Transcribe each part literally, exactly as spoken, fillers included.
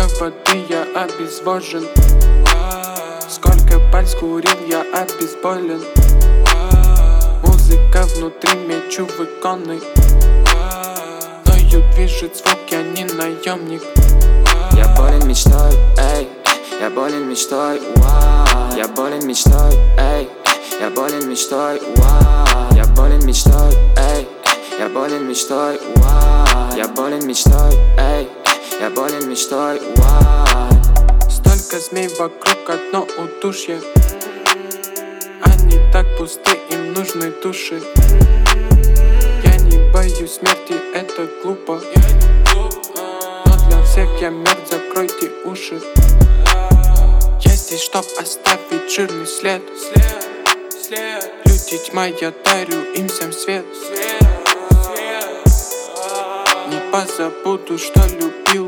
много воды, я обезвожен. Сколько пальц курил, я обезболен. Музыка внутри, мечу в иконы. Мною движет звук, я не наемник. Я болен мечтой, эй, я болен мечтой, уа. Я болен мечтой, эй, я болен мечтой, уа. Я болен мечтой, эй, я болен мечтой, уа. Я болен мечтой, эй, я болен мечтой, уа. Столько змей вокруг, одно удушье. Они так пусты, им нужны души. Я не боюсь смерти, это глупо. Но для всех я мертв, закройте уши. Я здесь, чтоб оставить жирный след. Люди тьма, я дарю им всем свет. Не позабуду, что любил.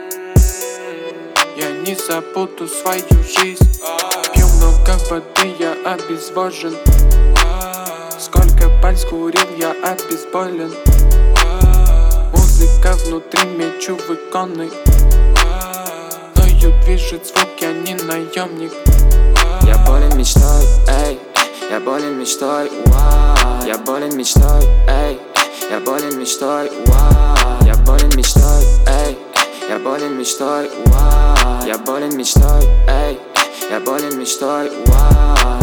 Я не забуду свою жизнь. Пью много воды, я обезвожен. Сколько пальц курил, я обезболен. Музыка внутри, мечу в иконы. Мною движет звук, я не наемник. Я болен мечтой, эй, я болен мечтой, уа. Я болен мечтой, эй, я болен мечтой, уа. Я болен мечтой, эй, я болен мечтой, уа. Я болен мечтой, эй, я болен мечтой, уа.